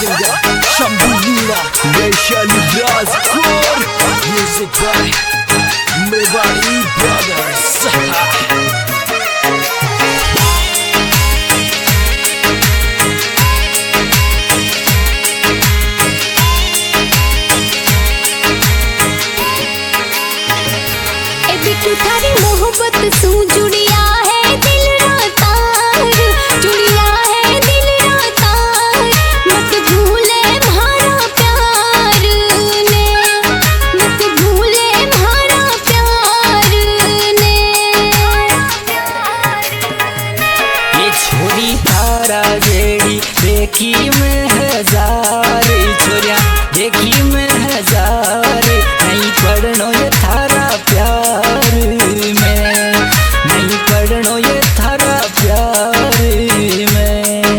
singer Shambhulina Vaishali Rajkor. Music by Mewari Brothers. थारी मोहब्बत सू जुड़िया है दिल रातार, जुड़िया है दिल रातार। मत भूले म्हारा प्यार ने, मत भूले म्हारा प्यार ने। ये छोरी तारा जेड़ी देखी में हजार छोरिया, देखी में हजार। नहीं पढ़नो ये थारा प्यार में, नहीं पढ़नो ये थारा प्यार में।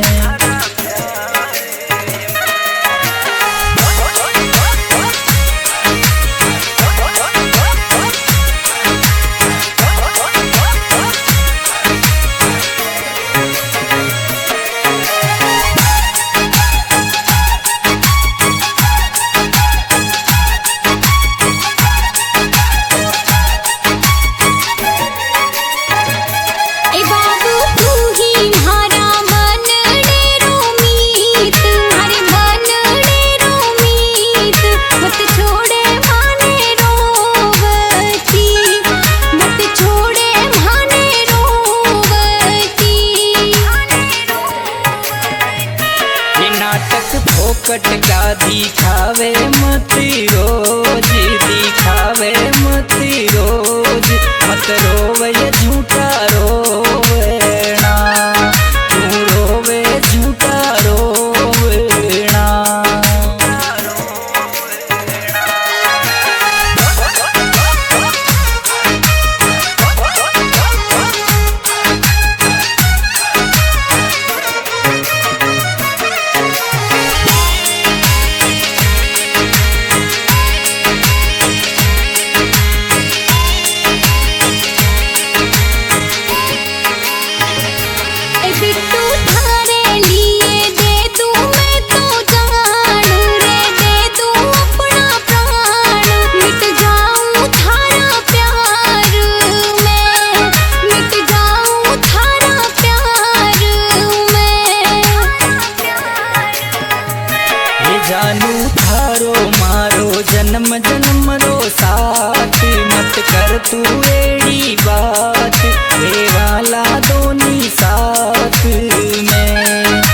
फोकट का दिखावे मत रोज, दिखावे मत रोज। मत रोवे ये झूठा रोवेना, तू रोवे झूठा रोवेना। जानू थारो मारो जन्म जन्म रो साथ। मत कर तू एड़ी बात, वे वाला दोनी साथ में।